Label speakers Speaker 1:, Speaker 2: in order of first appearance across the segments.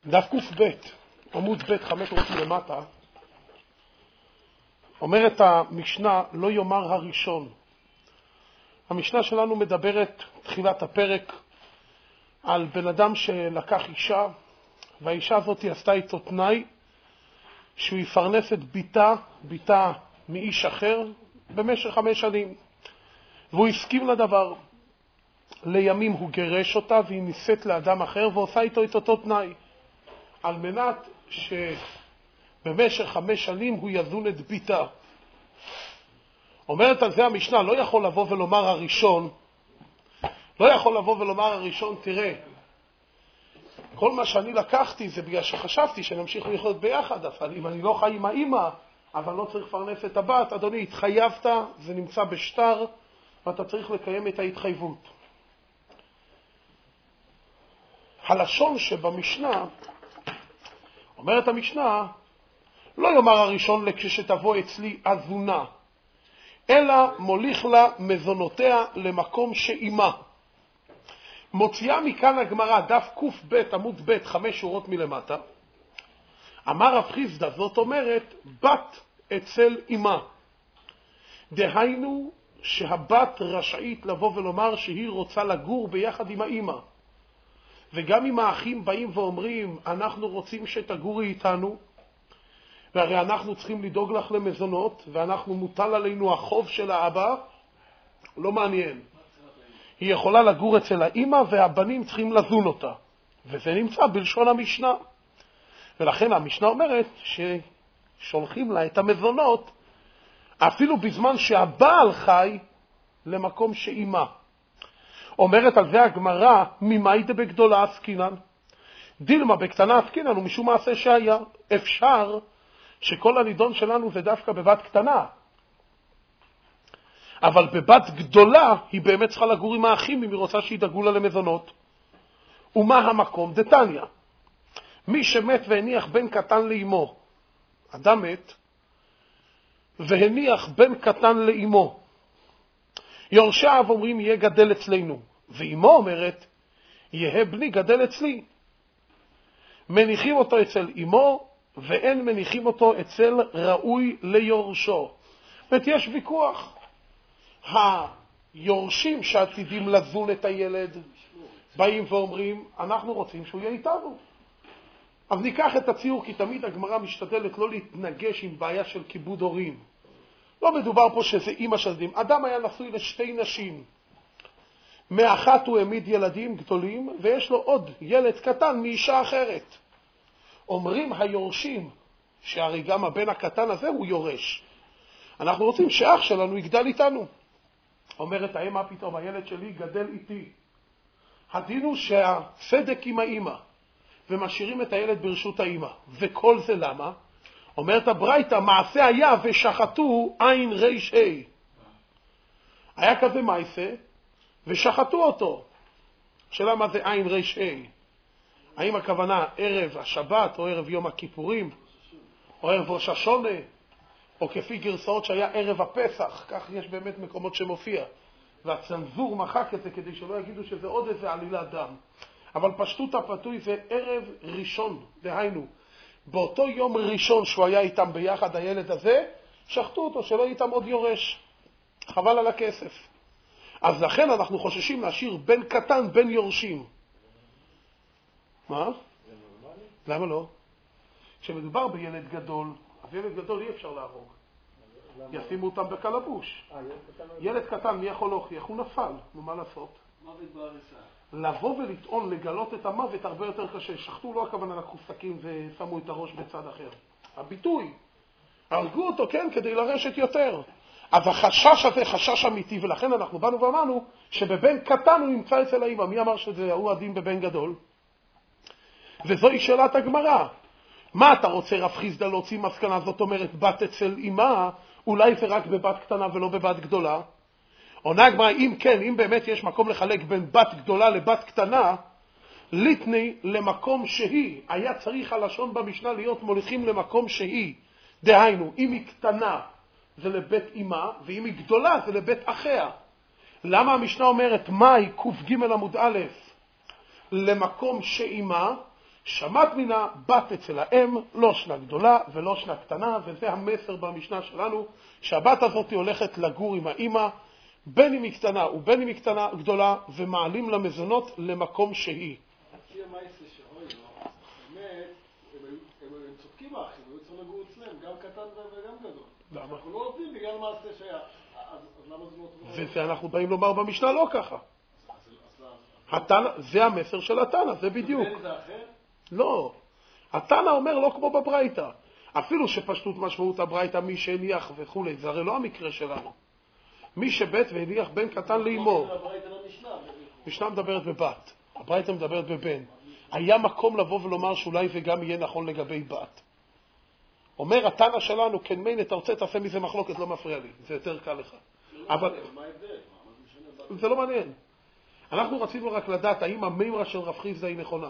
Speaker 1: דף ק"ב, עמוד ב' 5 שורות למטה, אומרת המשנה, לא יאמר הראשון. המשנה שלנו מדברת, תחילת הפרק, על בן אדם שלקח אישה, והאישה הזאת עשתה איתו תנאי, שהוא יפרנס את ביתה מאיש אחר, במשך 5 שנים. והוא הסכים לדבר. לימים הוא גרש אותה, והיא נישאת לאדם אחר, ועושה איתו את אותו תנאי. על מנת שבמשך 5 שנים הוא יזון את ביתה. אומרת על זה המשנה, לא יכול לבוא ולומר הראשון, תראה, כל מה שאני לקחתי זה בגלל שחשבתי שנמשיך לחיות ביחד, אבל אם אני לא חי עם האמא, אבל לא צריך לפרנס את הבת, אדוני, התחייבת, זה נמצא בשטר, ואתה צריך לקיים את ההתחייבות. הלשון שבמשנה, אומרת המשנה, לא יאמר הראשון כשתבוא אצלי אזונה, אלא מוליך לה מזונותיה למקום שאימה. מוציאה מכאן הגמרא, דף ק"ב עמוד ב' 5 שורות מלמטה. אמר רב חיסדא, זאת אומרת, בת אצל אימה. דהיינו שהבת רשאית לבוא ולומר שהיא רוצה לגור ביחד עם האימא. וגם אם האחים באים ואומרים, אנחנו רוצים שתגורי איתנו, והרי אנחנו צריכים לדאוג לך למזונות, ואנחנו מוטל עלינו החוב של האבא, לא מעניין. היא יכולה לגור אצל האמא, והבנים צריכים לזון אותה. וזה נמצא בלשון המשנה. ולכן המשנה אומרת ששולחים לה את המזונות, אפילו בזמן שהבעל חי למקום שאימה. אומרת על זה הגמרא, ממאי דבגדולה עסקינן? דילמה בקטנה עסקינן ומשום מעשה שהיה. אפשר שכל הנידון שלנו זה דווקא בבת קטנה. אבל בבת גדולה היא באמת צריכה לגור עם האחים אם היא רוצה שידאגו לה למזונות. ומה המקום? דתניא. מי שמת והניח בן קטן לאמו, אדם מת והניח בן קטן לאמו, יורשיו אומרים יהיה גדל אצלנו, ואמו אומרת יהיה בני גדל אצלי. מניחים אותו אצל אמו ואין מניחים אותו אצל ראוי ליורשו. זאת יש ויכוח. היורשים שעתידים לזון את הילד באים ואומרים אנחנו רוצים שהוא יהיה איתנו. אז ניקח את הציור, כי תמיד הגמרא משתדלת לא להתנגש עם בעיה של כיבוד הורים. לא מדובר פה שזה אמא של ילדים. אדם היה נשוי לשתי נשים. מאחת הוא העמיד ילדים גדולים, ויש לו עוד ילד קטן מאישה אחרת. אומרים היורשים, שהרי גם הבן הקטן הזה הוא יורש. אנחנו רוצים שאח שלנו יגדל איתנו. אומרת האמא, פתאום הילד שלי גדל איתי. הדין הוא שהצדק עם האמא, ומשאירים את הילד ברשות האמא. וכל זה למה? אומרת הברייתא, מעשה היה ושחטו עין ריש ה'. היה כזה מעשה ושחטו אותו. שאלה מה זה עין ריש ה'? האם הכוונה ערב השבת או ערב יום הכיפורים או ערב ראש השונה, או כפי גרסאות שהיה ערב הפסח? כך יש באמת מקומות שמופיע, והצנזור מחק את זה כדי שלא יגידו שזה עוד איזה עלילת דם. אבל פשטות הפתוי זה ערב ראשון, דהיינו באותו יום ראשון שהוא היה איתם ביחד, הילד הזה, שחטו אותו, שלא איתם עוד יורש. חבל על הכסף. אז לכן אנחנו חוששים להשאיר בן קטן, בן יורשים. מה? למה לא? כשמדובר בילד גדול, אז ילד גדול אי אפשר להרוג. ישימו אותם בקלבוש. ילד קטן, מי יכול להוכיח? הוא נפל. מה לעשות?
Speaker 2: מוות בעריסה.
Speaker 1: לבוא ולטעון, לגלות את המוות הרבה יותר קשה. שחטו לא הכוונה לקחו סכין ושמו את הראש בצד אחר. הביטוי, הרגו אותו, כן, כדי לרשת יותר. אז החשש הזה חשש אמיתי, ולכן אנחנו באנו ואמרנו שבבן קטן הוא נמצא אצל האמא. מי אמר שזה הוא הדין בבן גדול? וזוהי שאלת הגמרא. מה אתה רוצה רב חיסדא להוציא מסקנה? זאת אומרת בת אצל אמא, אולי זה רק בבת קטנה ולא בבת גדולה? עונה הגמרא, אם כן, אם באמת יש מקום לחלק בין בת גדולה לבת קטנה, ליתני למקום שהיא. היה צריך הלשון במשנה להיות מוליכים למקום שהיא. דהיינו, אם היא קטנה זה לבית אמא, ואם היא גדולה זה לבית אחיה. למה המשנה אומרת מאי ק"ג עמוד א' למקום שאמא? שמעת מינה, בת אצל האם, לא שנה גדולה ולא שנה קטנה, וזה המסר במשנה שלנו, שהבת הזאת הולכת לגור עם האמא, בין אם היא קטנה ובין אם היא קטנה גדולה, ומעלים למזונות למקום שהיא.
Speaker 2: הם צודקים האחים, היו צריכים לגור אצלם, גם קטן וגם גדול.
Speaker 1: למה?
Speaker 2: אנחנו לא עובדים בגלל מעשה שהיה. אז למה זה לא טוב?
Speaker 1: וזה אנחנו באים לומר במשנה לא ככה. זה המסר של התנא, זה בדיוק.
Speaker 2: זה אחר?
Speaker 1: לא. התנא אומר לא כמו בברייתא. אפילו שפשטות משמעות הברייתא מי שהניח וכו', זה הרי לא המקרה שלנו. מי שבית והניח בן קטן לאמו. משנה מדברת בבת, הברייתא מדברת בבן. היה מקום לבוא ולומר שאולי זה גם יהיה נכון לגבי בת. אומר התנא שלנו, כן מין, אתה רוצה, תעשה מזה מחלוקת, לא מפריע לי, זה יותר קל לך. אבל זה לא מעניין. אנחנו רצינו רק לדעת האם המימרה של רב חיסדא היא נכונה.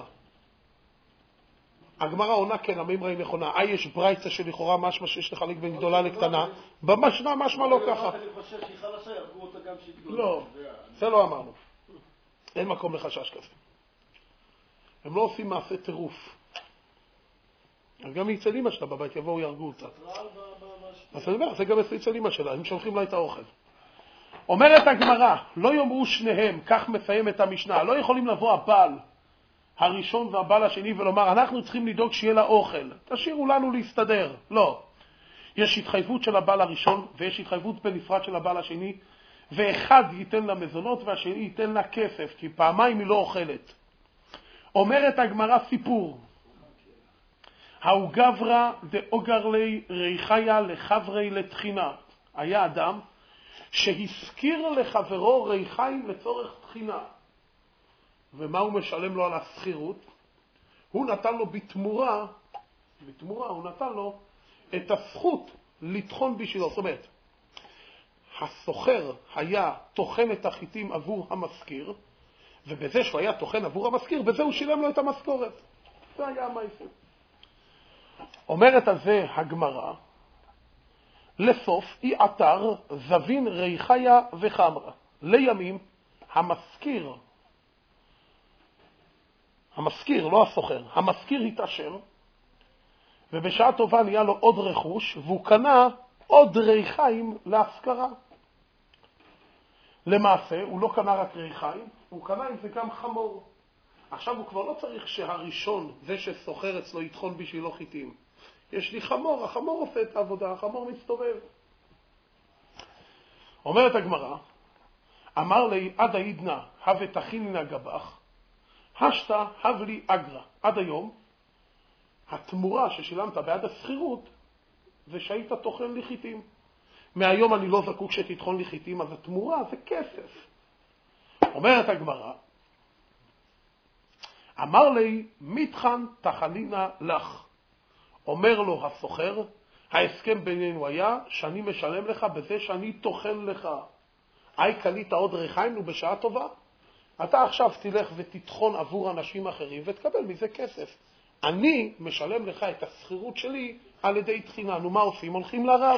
Speaker 1: הגמרא עונה כן, המימרה היא נכונה. יש ברייתא שלכאורה משמע שיש לחלק בין גדולה לקטנה, במשנה משמע לא ככה. לא, זה לא אמרנו. אין מקום לחשש כזה. הם לא עושים מעשה טירוף. גם אצל אמא שלה בבית יבואו ירגו אותה. אז אני אומר, זה גם אצל אמא שלה, הם שולחים לה את האוכל. אומרת הגמרא, לא יאמרו שניהם, כך מסיים את המשנה, לא יכולים לבוא הבעל הראשון והבעל השני ולומר, אנחנו צריכים לדאוג שיהיה לה אוכל, תשאירו לנו להסתדר. לא. יש התחייבות של הבעל הראשון ויש התחייבות בנפרד של הבעל השני, ואחד ייתן לה מזונות והשני ייתן לה כסף, כי פעמיים היא לא אוכלת. אומרת הגמרא סיפור, האו גברא דאוגר לי ריחיה לחברי לתחינה. היה אדם שהזכיר לחברו ריחיים לצורך תחינה. ומה הוא משלם לו על הסחירות? הוא נתן לו בתמורה הוא נתן לו את הזכות לתחון בשבילו. זאת אומרת, הסוחר היה תוכן את החיטים עבור המזכיר, ובזה שהוא היה תוכן עבור המזכיר, בזה הוא שילם לו את המשכורת. זה היה המעשה. אומרת על זה הגמרא, לסוף אי עתר זבין ריחיה וחמרה. לימים המזכיר, לא הסוחר, המזכיר התעשר, ובשעה טובה נהיה לו עוד רכוש, והוא קנה עוד ריחיים להשכרה. למעשה, הוא לא קנה רק ריחיים, הוא קנה עם זה גם חמור. עכשיו הוא כבר לא צריך שהראשון, זה שסוחר אצלו, יטחון בשבילו חיטים. יש לי חמור, החמור עושה את העבודה, החמור מסתובב. אומרת הגמרא, אמר לי עד העידנא הווה תכיננה גבח, השתא הב לי אגרא. עד היום, התמורה ששילמת בעד הסחירות, זה שהיית תוכן לי חיטים. מהיום אני לא זקוק שתתחון לי חיטים, אז התמורה זה כסף. אומרת הגמרא, אמר לי מתחן תחנינה לך. אומר לו הסוחר, ההסכם בינינו היה שאני משלם לך בזה שאני תוכן לך. קנית עוד ריחיים ובשעה טובה? אתה עכשיו תלך ותתחון עבור אנשים אחרים ותקבל מזה כסף. אני משלם לך את הסחירות שלי על ידי תחינה. נו, מה עושים? הולכים לרב.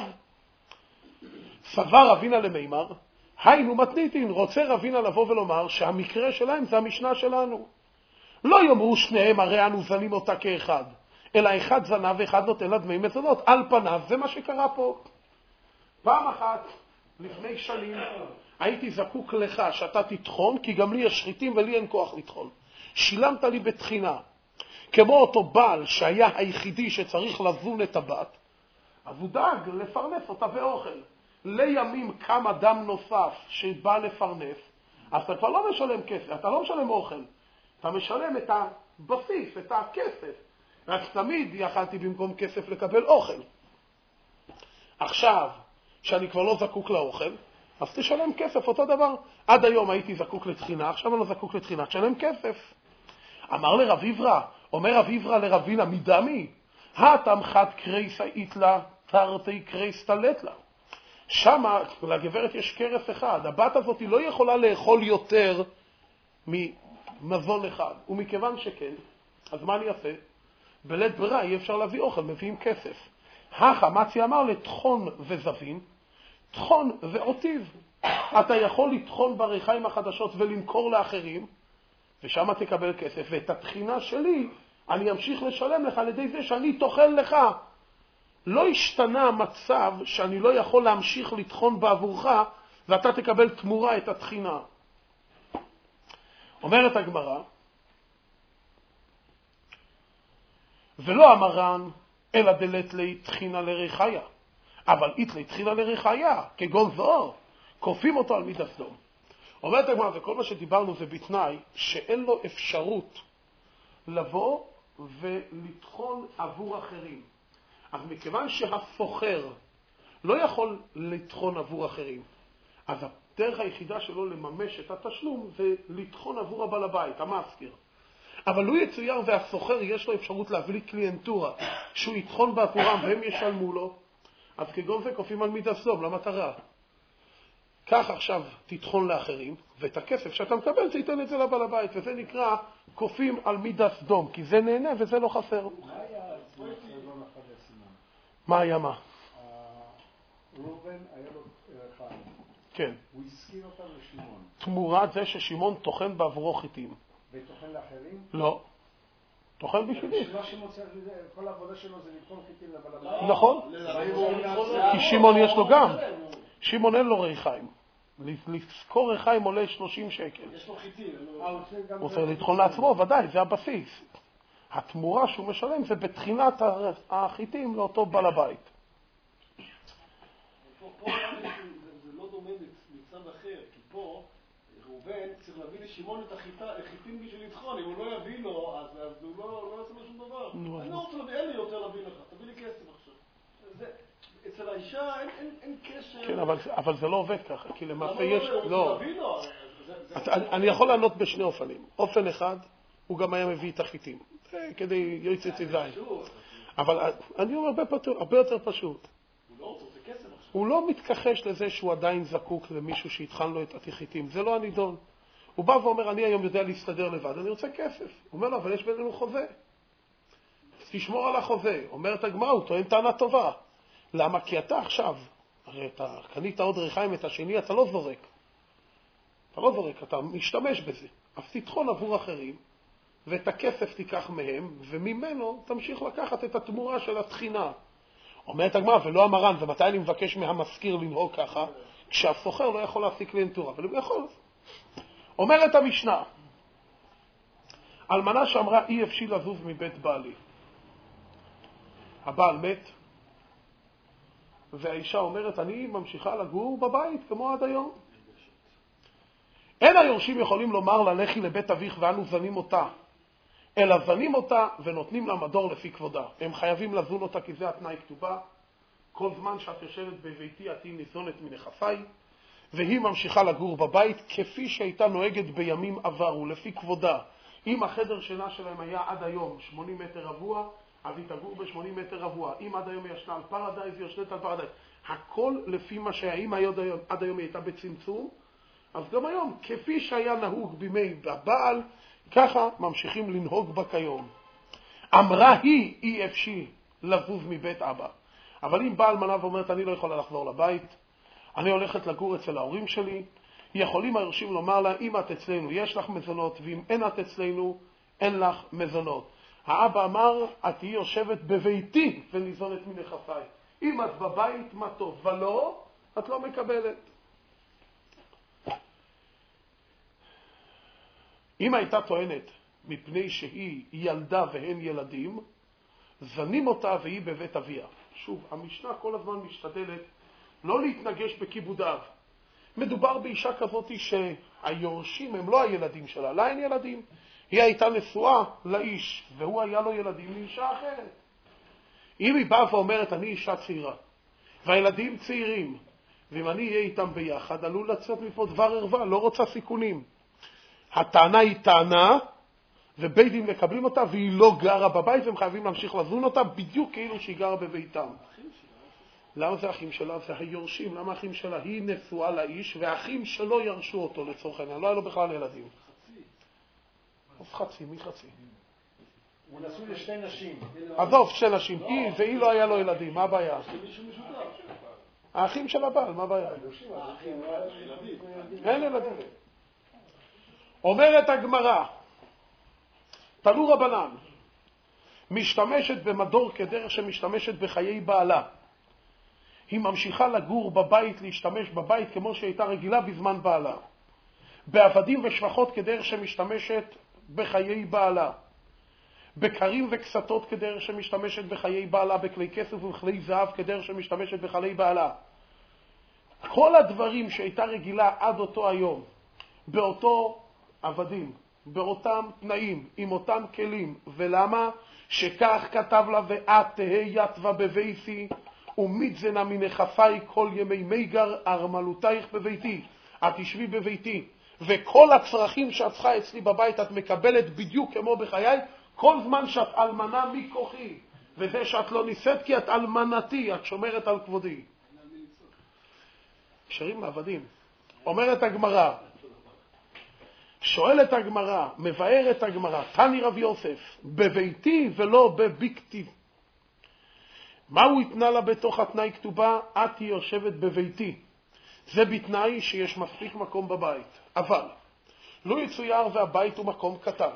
Speaker 1: סבר רבינה למימר, היינו מתניתין, רוצה רבינה לבוא ולומר שהמקרה שלהם זה המשנה שלנו. לא יאמרו שניהם הרי אנו זנים אותה כאחד, אלא אחד זנה ואחד נותן לה דמי מזונות. על פניו זה מה שקרה פה. פעם אחת, לפני שנים, הייתי זקוק לך שאתה תתחון, כי גם לי יש שחיטים ולי אין כוח לתחון. שילמת לי בתחינה. כמו אותו בעל שהיה היחידי שצריך לזון את הבת, אז הוא דאג לפרנס אותה באוכל. לימים קם אדם נוסף שבא לפרנס, אז אתה כבר לא משלם כסף, אתה לא משלם אוכל, אתה משלם את הבסיס, את הכסף. רק תמיד יכלתי במקום כסף לקבל אוכל. עכשיו, שאני כבר לא זקוק לאוכל, אז תשלם כסף, אותו דבר. עד היום הייתי זקוק לתחינה, עכשיו אני לא זקוק לתחינה, תשלם כסף. אמר לרב עברה, אומר רב עברה לרבינה, מדמי, האטם חד קרייסה איתלה, תרתי קרייסה לטלה. שמה לגברת יש קרס אחד, הבת הזאת היא לא יכולה לאכול יותר ממזון אחד, ומכיוון שכן, אז מה אני אעשה? בלית ברירה אי אפשר להביא אוכל, מביאים כסף. החמצי אמר לתחון וזבין, תחון ועוטיב. אתה יכול לתחון בריחיים החדשות ולמכור לאחרים, ושם תקבל כסף, ואת התחינה שלי אני אמשיך לשלם לך על ידי זה שאני תאכל לך. לא השתנה המצב שאני לא יכול להמשיך לטחון בעבורך, ואתה תקבל תמורה את התחינה. אומרת הגמרא, ולא המרן, אלא דלת לי תחינה לרחיה. אבל אית לי תחינה לרחיה, כגון זו, כופים אותו על מידת סדום. אומרת הגמרא, וכל מה שדיברנו זה בתנאי שאין לו אפשרות לבוא ולטחון עבור אחרים. אז מכיוון שהסוחר לא יכול לטחון עבור אחרים, אז הדרך היחידה שלו לממש את התשלום זה לטחון עבור הבעל הבית, המזכיר. אבל הוא יצויר והסוחר יש לו אפשרות להביא קליינטורה שהוא יטחון בעבורם והם ישלמו לו, אז כגון זה כופים על מידת סדום למטרה. כך עכשיו תטחון לאחרים, ואת הכסף שאתה מקבל תיתן את זה לבעל הבית, וזה נקרא כופים על מידת סדום, כי זה נהנה וזה לא חסר. מה היה מה?
Speaker 3: רובן היה לו חיים.
Speaker 1: כן.
Speaker 3: הוא הזכיר אותם לשמעון.
Speaker 1: תמורת זה ששמעון טוחן בעבורו חיטים.
Speaker 3: וטוחן לאחרים?
Speaker 1: לא. טוחן בשבילי.
Speaker 3: בשביל שמעון צריך, כל העבודה שלו זה לטחון חיטים לבעל הבית.
Speaker 1: נכון. כי שמעון יש לו גם. שמעון אין לו ריחיים. לזכור ריחיים עולה 30 שקל.
Speaker 2: יש לו חיטים.
Speaker 1: הוא רוצה לטחון לעצמו, ודאי, זה הבסיס. התמורה שהוא משלם זה בתחינת החיטים לאותו בעל הבית.
Speaker 2: פה זה לא דומה מצד אחר, כי פה ראובן צריך להביא לשמעון את החיטים בשביל לטחון. אם הוא לא יביא לו, אז הוא לא יעשה לו שום דבר. אני לא רוצה להביא, אין לי יותר להביא לך, תביא לי כסף עכשיו. אצל האישה אין קשר.
Speaker 1: כן, אבל זה לא עובד ככה, כי למעשה יש...
Speaker 2: לא.
Speaker 1: אני יכול לענות בשני אופנים. אופן אחד, הוא גם היה מביא את החיטים, כדי יוצא זין. אבל אני אומר הרבה יותר פשוט. הוא לא מתכחש לזה שהוא עדיין זקוק למישהו שיתחן לו את החיטים. זה לא הנידון. הוא בא ואומר, אני היום יודע להסתדר לבד, אני רוצה כסף. הוא אומר לו, אבל יש בינינו חוזה. תשמור על החוזה. אומרת הגמרא, הוא טוען טענה טובה. למה? כי אתה עכשיו, הרי אתה קנית עוד ריחיים את השני, אתה לא זורק. אתה לא זורק, אתה משתמש בזה. אז תטחון עבור אחרים, ואת הכסף תיקח מהם, וממנו תמשיך לקחת את התמורה של התחינה. אומרת הגמרא, ולא המרן, ומתי אני מבקש מהמזכיר לנהוג ככה? כשהסוחר לא יכול להשיג קליינטורה, אבל הוא יכול. אומרת המשנה, אלמנה שאמרה, אי אפשי לזוז מבית בעלי. הבעל מת, והאישה אומרת, אני ממשיכה לגור בבית כמו עד היום. אין היורשים יכולים לומר לה, לכי לבית אביך ואנו זנים אותה, אלא זנים אותה ונותנים לה מדור לפי כבודה. הם חייבים לזון אותה כי זה התנאי כתובה. כל זמן שאת יושבת בביתי את היא ניזונת מנכסיי, והיא ממשיכה לגור בבית כפי שהייתה נוהגת בימים עברו, לפי כבודה. אם החדר שינה שלהם היה עד היום 80 מטר רבוע, אז היא תגור ב-80 מטר רבוע. אם עד היום היא ישנה על פרדייז, היא יושנת על פרדייז. הכל לפי מה שהאם עד היום היא הייתה בצמצום, אז גם היום, כפי שהיה נהוג בימי הבעל, ככה ממשיכים לנהוג בה כיום. אמרה היא, אי אפשי לזוז מבית אבא. אבל אם בעל מנה ואומרת, אני לא יכולה לחזור לבית, אני הולכת לגור אצל ההורים שלי, יכולים היורשים לומר לה, אם את אצלנו יש לך מזונות, ואם אין את אצלנו, אין לך מזונות. האבא אמר, את תהיי יושבת בביתי וניזונת מנכסיי. אם את בבית, מה טוב, ולא, את לא מקבלת. אם הייתה טוענת מפני שהיא ילדה והן ילדים, זנים אותה והיא בבית אביה. שוב, המשנה כל הזמן משתדלת לא להתנגש בכיבודיו. מדובר באישה כזאת שהיורשים הם לא הילדים שלה, לה אין ילדים. היא הייתה נשואה לאיש, והוא היה לו ילדים לאישה אחרת. אם היא באה ואומרת, אני אישה צעירה, והילדים צעירים, ואם אני אהיה איתם ביחד, עלול לצאת מפה דבר ערווה, לא רוצה סיכונים. הטענה היא טענה, ובית דין מקבלים אותה, והיא לא גרה בבית, והם חייבים להמשיך לזון אותה, בדיוק כאילו שהיא גרה בביתם. למה זה אחים שלה? זה היורשים. למה אחים שלה? היא נשואה לאיש, והאחים שלו ירשו אותו לצורך העניין. לא היה לו בכלל ילדים. אז חצי, מי חצי?
Speaker 3: הוא נשוי לשתי נשים.
Speaker 1: עזוב, שתי נשים. היא והיא לא היה לו ילדים, מה הבעיה? האחים של הבעל, מה הבעיה? אין ילדים. אומרת הגמרא, תנו רבנן, משתמשת במדור כדרך שמשתמשת בחיי בעלה. היא ממשיכה לגור בבית, להשתמש בבית כמו שהייתה רגילה בזמן בעלה. בעבדים ושפחות כדרך שמשתמשת בחיי בעלה. בקרים וכסתות כדרך שמשתמשת בחיי בעלה, בכלי כסף ובכלי זהב כדרך שמשתמשת בחיי בעלה. כל הדברים שהייתה רגילה עד אותו היום, באותו עבדים, באותם תנאים, עם אותם כלים. ולמה? שכך כתב לה, ואת תהא יתווה בביתי, ומצזנה מנכפי כל ימי מיגר ארמלותייך בביתי. את תשבי בביתי, וכל הצרכים שאת צריכה אצלי בבית את מקבלת בדיוק כמו בחיי, כל זמן שאת אלמנה מכוחי, וזה שאת לא ניסית כי את אלמנתי, את שומרת על כבודי. קשרים לעבדים. אומרת הגמרא, שואלת הגמרא, מבארת הגמרא, תני רב יוסף, בביתי ולא בביקתי. מה הוא התנה לה בתוך התנאי כתובה? את היא יושבת בביתי. זה בתנאי שיש מספיק מקום בבית. אבל לא יצויר והבית הוא מקום קטן.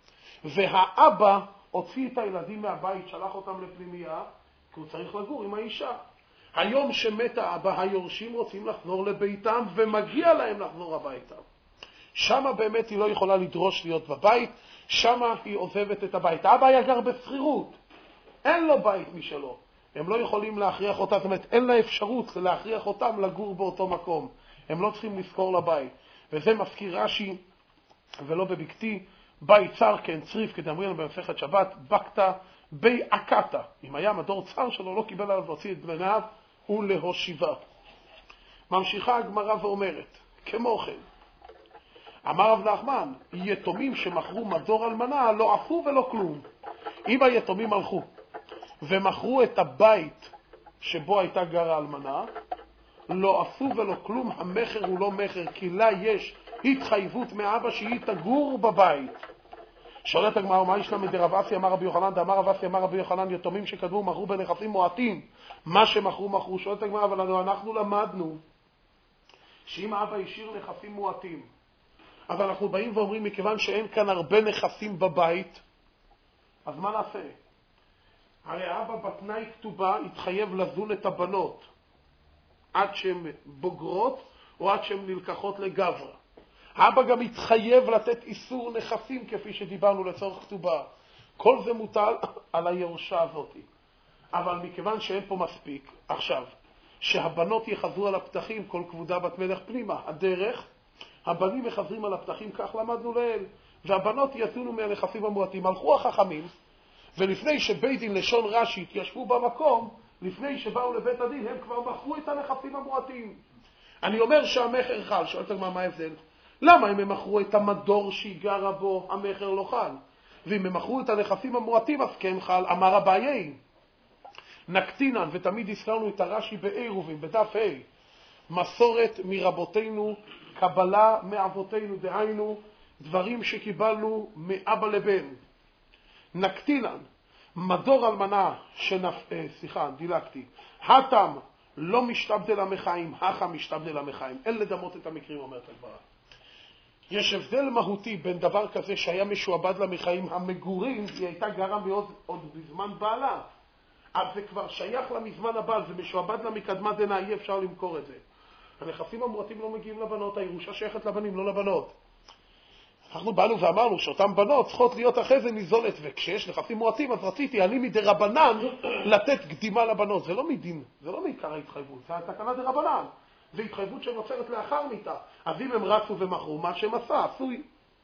Speaker 1: והאבא הוציא את הילדים מהבית, שלח אותם לפנימייה, כי הוא צריך לגור עם האישה. היום שמת האבא, היורשים רוצים לחזור לביתם, ומגיע להם לחזור הביתה. שמה באמת היא לא יכולה לדרוש להיות בבית, שמה היא עוזבת את הבית. האבא היה גר בסחירות, אין לו בית משלו. הם לא יכולים להכריח אותם, זאת אומרת, אין לה אפשרות להכריח אותם לגור באותו מקום. הם לא צריכים לזכור לבית. וזה מזכיר רש"י, ולא בבקתי, בית צר כן צריף, כדאמרין במסכת שבת, בקתא בי עקתא. אם היה מדור צר שלו, לא קיבל עליו להוציא את בניו ולהושיבה. ממשיכה הגמרא ואומרת, כמו כן, אמר רב נחמן, יתומים שמכרו מדור אלמנה לא עפו ולא כלום. אם היתומים הלכו ומכרו את הבית שבו הייתה גרה אלמנה, לא עפו ולא כלום, המחר הוא לא מחר, כי לה יש התחייבות מאבא שהיא תגור בבית. שואלת הגמרא, מה יש לה מדרב אסי אמר רבי יוחנן, דאמר רב אסי אמר רבי יוחנן, יתומים שקדמו מכרו בנכסים מועטים, מה שמכרו. שואלת הגמרא, אבל אנחנו למדנו שאם האבא השאיר נכסים מועטים, אבל אנחנו באים ואומרים, מכיוון שאין כאן הרבה נכסים בבית, אז מה נעשה? הרי האבא בתנאי כתובה התחייב לזון את הבנות עד שהן בוגרות או עד שהן נלקחות לגברה. האבא גם התחייב לתת איסור נכסים כפי שדיברנו לצורך כתובה. כל זה מוטל על הירושה הזאת. אבל מכיוון שאין פה מספיק, עכשיו, שהבנות יחזרו על הפתחים, כל כבודה בת מלך פנימה, הדרך, הבנים מחזרים על הפתחים, כך למדנו לאל, והבנות יצאו מהנכסים המועטים. הלכו החכמים, ולפני שבית דין לשון רש"י התיישבו במקום, לפני שבאו לבית הדין, הם כבר מכרו את הנכסים המועטים. אני אומר שהמחר חל, שואלת הגמרא, מה ההבדל? למה אם הם מכרו את המדור שהיא גרה בו, המחר לא חל? ואם הם מכרו את הנכסים המועטים, אז כן חל. אמר אביי, נקטינן, ותמיד הזכרנו את הרש"י בעירובין, בדף ה', מסורת מרבותינו, קבלה מאבותינו, דהיינו, דברים שקיבלנו מאבא לבן. נקטינן, מדור אלמנה דילגתי, התם לא משתבדל המחיים, הכה משתבדל המחיים. אין לדמות את המקרים, אומרת הגמרא. יש הבדל מהותי בין דבר כזה שהיה משועבד למחיים המגורים, היא הייתה גרה מאוד עוד בזמן בעלה, אז זה כבר שייך לה מזמן הבעל, זה משועבד לה מקדמה דנא, אי אפשר למכור את זה. הנכסים המועטים לא מגיעים לבנות, הירושה שייכת לבנים, לא לבנות. אנחנו באנו ואמרנו שאותן בנות צריכות להיות אחרי זה ניזונת, וכשיש נכסים מועטים אז רציתי, אני מדרבנן לתת קדימה לבנות. זה לא מדין, זה לא מעיקר ההתחייבות, זה התקנה דרבנן. זה התחייבות שנוצרת לאחר מיתה. אז אם הם רצו ומכרו, מה שהם עשה, עשוי.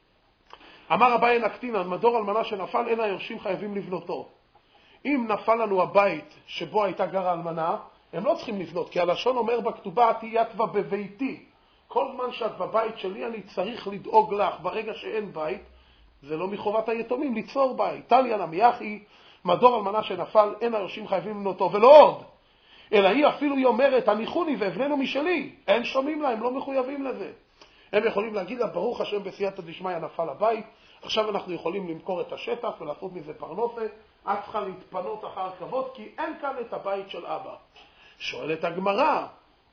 Speaker 1: אמר אביי נקטינן, מדור אלמנה שנפל, אין היורשים חייבים לבנותו. אם נפל לנו הבית שבו הייתה גרה אלמנה, הם לא צריכים לבנות, כי הלשון אומר בכתובה, תהי יתווה בביתי. כל זמן שאת בבית שלי, אני צריך לדאוג לך. ברגע שאין בית, זה לא מחובת היתומים ליצור בית. תליא נמי אחי, מדור אלמנה שנפל, אין היורשים חייבים לבנותו. ולא עוד, אלא היא אפילו היא אומרת, הניחוני והבננו משלי. אין שומעים לה, הם לא מחויבים לזה. הם יכולים להגיד לה, ברוך השם בסייעתא דשמיא נפל הבית, עכשיו אנחנו יכולים למכור את השטח ולעשות מזה פרנסה, את צריכה להתפנות אחר כבוד, כי אין כאן את הבית של אבא. שואלת הגמרא,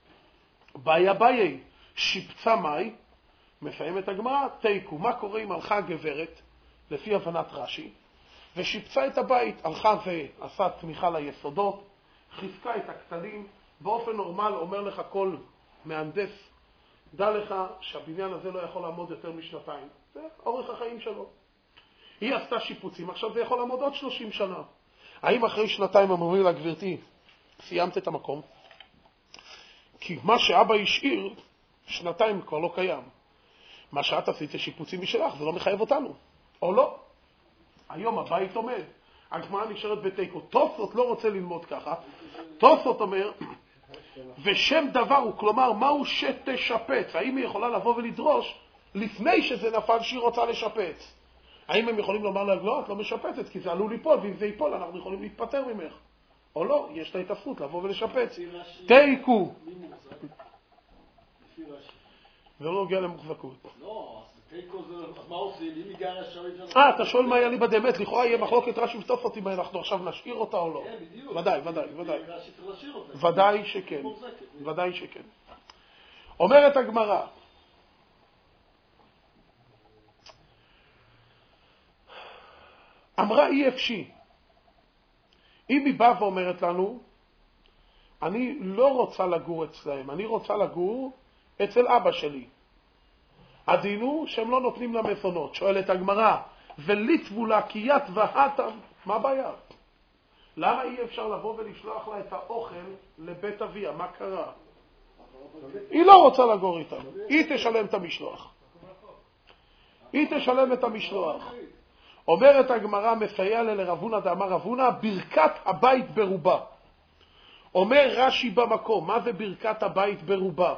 Speaker 1: ביי, שיפצה מי, מסיים את הגמרא, תיקו, מה קורה אם הלכה גברת, לפי הבנת רש"י, ושיפצה את הבית, הלכה ועשה תמיכה ליסודות, חיזקה את הכתלים. באופן נורמל אומר לך כל מהנדס, דע לך שהבניין הזה לא יכול לעמוד יותר משנתיים. זה אורך החיים שלו. היא עשתה שיפוצים, עכשיו זה יכול לעמוד עוד 30 שנה. האם אחרי שנתיים אמרו לה, גברתי, סיימת את המקום? כי מה שאבא השאיר, שנתיים כבר לא קיים. מה שאת עשית שיפוצים משלך, זה לא מחייב אותנו. או לא? היום הבית עומד. הגמרא נשארת בתיקו. תוספות לא רוצה ללמוד ככה. תוספות אומר, ושם דבר הוא, כלומר, מהו שתשפץ? האם היא יכולה לבוא ולדרוש לפני שזה נפל שהיא רוצה לשפץ? האם הם יכולים לומר לה, לא, את לא משפצת, כי זה עלול ליפול, ואם זה ייפול, אנחנו יכולים להתפטר ממך. או לא, יש לה את הזכות לבוא ולשפץ. תיקו. זה לא נוגע למוחזקות.
Speaker 2: לא, אז תיקו זה, אז מה עושים? אם היא גרה שואלת...
Speaker 1: אתה שואל מה היה לי בדמת, לכאורה יהיה מחלוקת רש"י ותוספות אם אנחנו עכשיו נשאיר אותה או לא.
Speaker 2: כן, בדיוק.
Speaker 1: ודאי.
Speaker 2: רש"י צריך להשאיר אותה.
Speaker 1: ודאי שכן. אומרת הגמרא, אמרה אי אפשי. אם היא באה ואומרת לנו, אני לא רוצה לגור אצלהם, אני רוצה לגור אצל אבא שלי. הדין הוא שהם לא נותנים לה מזונות. שואלת הגמרא, וליטבו לה כי ית והתם, מה הבעיה? למה אי אפשר לבוא ולשלוח לה את האוכל לבית אביה? מה קרה? היא לא רוצה לגור איתנו. היא תשלם את המשלוח. אומרת הגמרא, מסייע לרבונה דאמר רבונה, ברכת הבית ברובה. אומר רש"י במקום, מה זה ברכת הבית ברובה?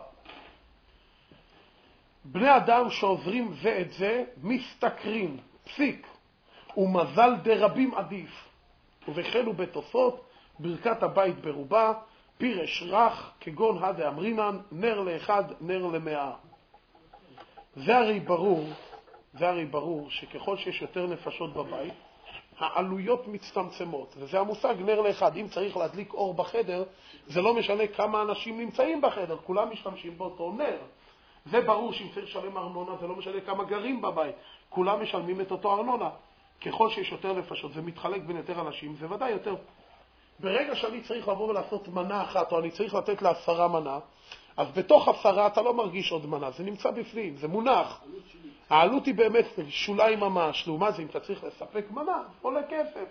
Speaker 1: בני אדם שעוזרים זה את זה, מסתכרים, פסיק, ומזל דרבים עדיף. ובכן ובתוספות, ברכת הבית ברובה, פירש רך, כגון הדה אמרינן, נר לאחד, נר למאה. זה הרי ברור שככל שיש יותר נפשות בבית, העלויות מצטמצמות. וזה המושג נר לאחד. אם צריך להדליק אור בחדר, זה לא משנה כמה אנשים נמצאים בחדר, כולם משתמשים באותו נר. זה ברור שאם צריך לשלם ארנונה, זה לא משנה כמה גרים בבית, כולם משלמים את אותו ארנונה. ככל שיש יותר נפשות, זה מתחלק בין יותר אנשים, זה ודאי יותר. ברגע שאני צריך לבוא ולעשות מנה אחת, או אני צריך לתת ל10 מנה, אז בתוך 10 אתה לא מרגיש עוד מנה, זה נמצא בפנים, זה מונח. העלות היא באמת שוליים ממש, לעומת זה אם אתה צריך לספק מנה, עולה כסף.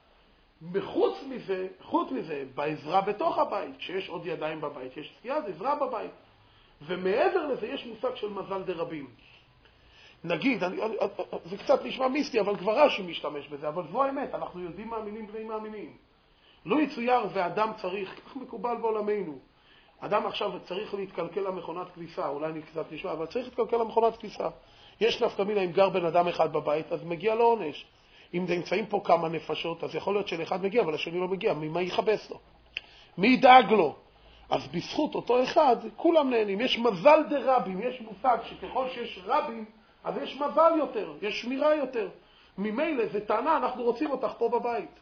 Speaker 1: חוץ מזה, בעזרה בתוך הבית, כשיש עוד ידיים בבית, יש סייד, עזרה בבית. ומעבר לזה יש מושג של מזל דרבים. נגיד, זה קצת נשמע מיסטי, אבל כבר רש"י משתמש בזה, אבל זו האמת, אנחנו יודעים מאמינים בני מאמינים. לא יצויר ואדם צריך, כך מקובל בעולמנו. אדם עכשיו צריך להתקלקל למכונת כביסה, אולי אני קצת נשמע, אבל צריך להתקלקל למכונת כביסה. יש נפקא מינה, אם גר בן אדם אחד בבית, אז מגיע לו עונש. אם נמצאים פה כמה נפשות, אז יכול להיות שלאחד מגיע, אבל השני לא מגיע. ממה יכבס לו? מי ידאג לו? אז בזכות אותו אחד, כולם נהנים. יש מזל דרבים, יש מושג שככל שיש רבים, אז יש מזל יותר, יש שמירה יותר. ממילא זה טענה, אנחנו רוצים אותך פה בבית.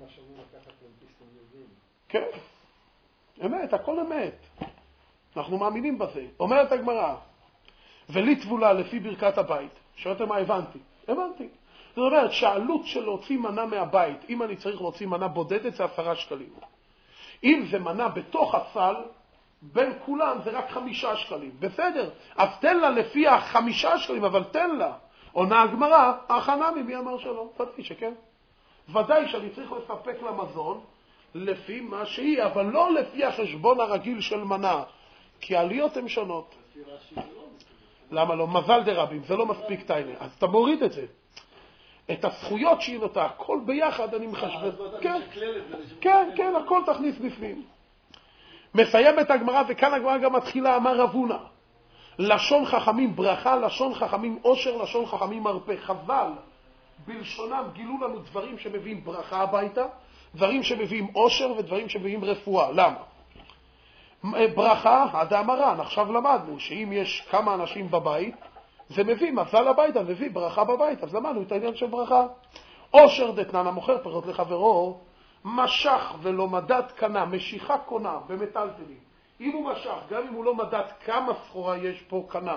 Speaker 1: כן, אמת, הכל אמת. אנחנו מאמינים בזה. אומרת הגמרא, וליטבו לה לפי ברכת הבית. שואלתם מה הבנתי? זאת אומרת שהעלות של להוציא מנה מהבית, אם אני צריך להוציא מנה בודדת, זה 10 שקלים. אם זה מנה בתוך הסל, בין כולם זה רק 5 שקלים. בסדר, אז תן לה לפי 5 שקלים, אבל תן לה. עונה הגמרא, החנמי, מי אמר שלא? ודאי שכן. ודאי שאני צריך לספק לה מזון לפי מה שהיא, אבל לא לפי החשבון הרגיל של מנה, כי העליות הן שונות. למה לא? מזל דרבים, זה לא מספיק טיינה. אז אתה מוריד את זה. את הזכויות שהיא נוטה, הכל ביחד אני מחשבן. כן, הכל תכניס בפנים. מסיים את הגמרא, וכאן הגמרא גם מתחילה, אמר רבונה. לשון חכמים ברכה, לשון חכמים עושר, לשון חכמים מרפא. חבל, בלשונם גילו לנו דברים שמביאים ברכה הביתה, דברים שמביאים עושר ודברים שמביאים רפואה. למה? ברכה, הדאמרן, עכשיו למדנו שאם יש כמה אנשים בבית, זה מביא מזל הביתה, מביא ברכה בבית, אז למדנו את העניין של ברכה. עושר דתנן, המוכר פירות לחברו, משך ולא מדד קנה, משיכה קונה במטלטלים. אם הוא משך, גם אם הוא לא מדד כמה סחורה יש פה קנה.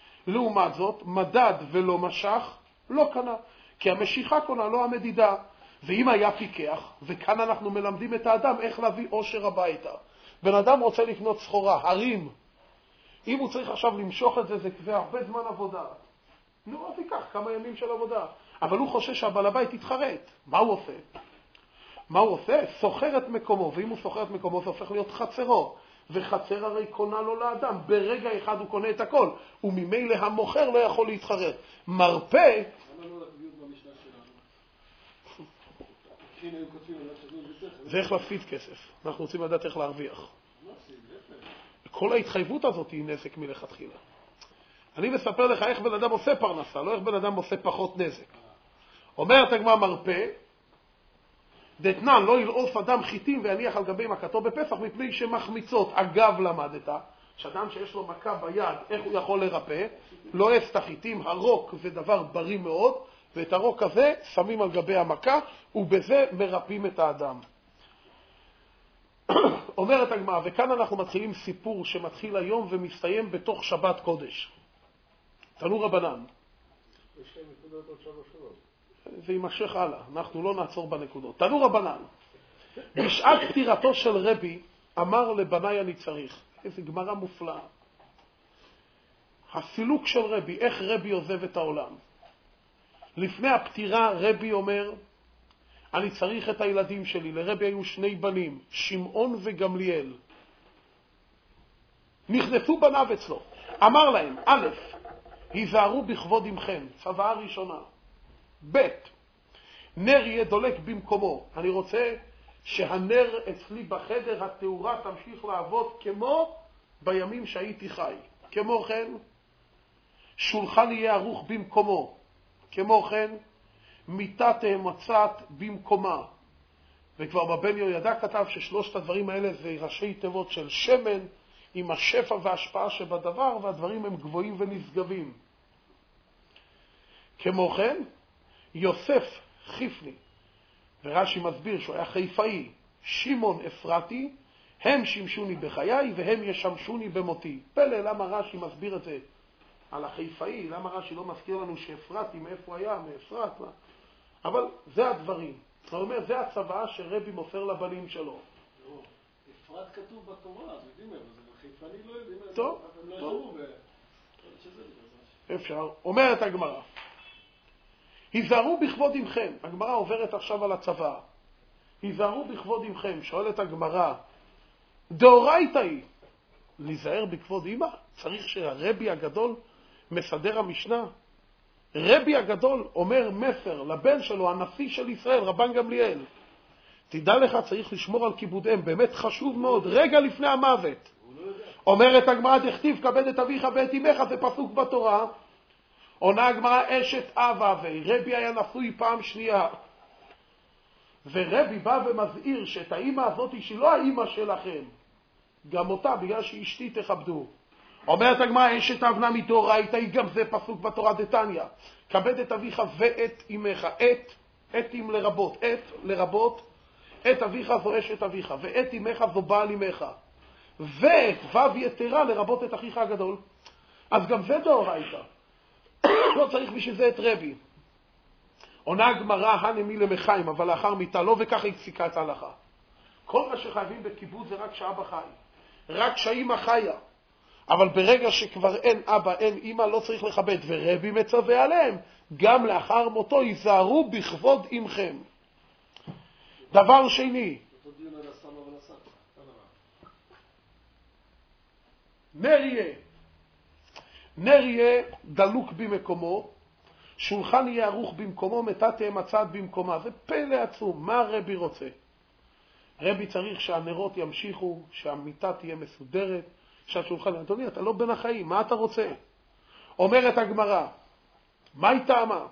Speaker 1: לעומת זאת, מדד ולא משך, לא קנה. כי המשיכה קונה, לא המדידה. ואם היה פיקח, וכאן אנחנו מלמדים את האדם איך להביא עושר הביתה. בן אדם רוצה לקנות סחורה, הרים. אם הוא צריך עכשיו למשוך את זה, זה הרבה זמן עבודה. נו, אז ייקח כמה ימים של עבודה. אבל הוא חושב שהבעל הבית יתחרט. מה הוא עושה? מה הוא עושה? סוחר את מקומו, ואם הוא סוחר את מקומו זה הופך להיות חצרו. וחצר הרי קונה לו לאדם. ברגע אחד הוא קונה את הכל, וממילא המוכר לא יכול להתחרט. מרפא...
Speaker 2: למה לא לקביעות במשנה שלנו? הנה הם כותבים על השדות וצריך.
Speaker 1: זה איך להפסיד כסף. אנחנו רוצים לדעת איך להרוויח. כל ההתחייבות הזאת היא נזק מלכתחילה. אני מספר לך איך בן אדם עושה פרנסה, לא איך בן אדם עושה פחות נזק. אומרת הגמרא מרפא, דתנן לא ילעוף אדם חיטים ויניח על גבי מכתו בפסח מפני שמחמיצות. אגב למדת, שאדם שיש לו מכה ביד, איך הוא יכול לרפא? לא עף את החיטים, הרוק זה דבר בריא מאוד, ואת הרוק הזה שמים על גבי המכה, ובזה מרפאים את האדם. אומרת הגמרא, וכאן אנחנו מתחילים סיפור שמתחיל היום ומסתיים בתוך שבת קודש. תנו רבנן.
Speaker 3: יש להם נקודות עוד 3 שעות.
Speaker 1: זה יימשך הלאה, אנחנו לא נעצור בנקודות. תנו רבנן, בשעת פטירתו של רבי, אמר לבניי אני צריך. איזו גמרא מופלאה. הסילוק של רבי, איך רבי עוזב את העולם. לפני הפטירה רבי אומר, אני צריך את הילדים שלי. לרבי היו 2 בנים, שמעון וגמליאל. נכנסו בניו אצלו. אמר להם, א', היזהרו בכבוד עמכם, צוואה ראשונה. ב', נר יהיה דולק במקומו. אני רוצה שהנר אצלי בחדר, התאורה תמשיך לעבוד כמו בימים שהייתי חי. כמו כן, שולחן יהיה ערוך במקומו. כמו כן, מיטה תמצאת במקומה. וכבר בבן יהוידע כתב ששלושת הדברים האלה זה ראשי תיבות של שמן, עם השפע וההשפעה שבדבר, והדברים הם גבוהים ונשגבים. כמו כן, יוסף חיפני, ורש"י מסביר שהוא היה חיפאי, שמעון אפרתי, הם שימשוני בחיי והם ישמשוני במותי. פלא למה רש"י מסביר את זה על החיפאי, למה רש"י לא מזכיר לנו שאפרתי, מאיפה היה, מאפרת, אבל זה הדברים. זאת אומרת, זה הצוואה שרבי מוסר לבנים שלו.
Speaker 2: אפרת כתוב בתורה, אז יודעים איפה, זה חיפני לא יודעים איפה.
Speaker 1: טוב,
Speaker 2: הם לא ישבו
Speaker 1: אפשר. אומרת הגמרא, היזהרו בכבוד עמכם. הגמרא עוברת עכשיו על הצוואה. היזהרו בכבוד עמכם. שואלת הגמרא, דאורייתא היא, להיזהר בכבוד אמא? צריך שהרבי הגדול מסדר המשנה. רבי הגדול אומר מסר לבן שלו, הנשיא של ישראל, רבן גמליאל. תדע לך, צריך לשמור על כיבודיהם, באמת חשוב מאוד, רגע לפני המוות. אומרת הגמרא, דכתיב כבד את אביך ואת אמך, זה פסוק בתורה. עונה הגמרא, אשת אב אבי, רבי היה נשוי פעם שנייה. ורבי בא ומזהיר שאת האמא הזאת שהיא לא האמא שלכם, גם אותה, בגלל שאשתי תכבדו. אומרת הגמרא, אשת אבנה מדאורייתא, גם זה פסוק בתורה דתניא. כבד את אביך ואת אמך. את אם לרבות, את אביך זו אשת אביך, ואת אמך זו בעל אמך. ואת וו יתרה לרבות את אחיך הגדול. אז גם זה דאורייתא. לא צריך בשביל זה את רבי. עונה הגמרא, הנמי למחיים, אבל לאחר מיתה לא, וככה הפסיקה את ההלכה. כל מה שחייבים בכיבוד זה רק שאבא חי. רק שהאמא חיה. אבל ברגע שכבר אין אבא, אין אמא, לא צריך לכבד. ורבי מצווה עליהם, גם לאחר מותו ייזהרו בכבוד עמכם. דבר שני, נר יהיה דלוק במקומו, שולחן יהיה ערוך במקומו, מיטה תמצאת במקומה. זה פלא עצום. מה רבי רוצה? רבי צריך שהנרות ימשיכו, שהמיטה תהיה מסודרת, שהשולחן... אדוני, אתה לא בין החיים, מה אתה רוצה? אומרת הגמרא, מה היא טעמה?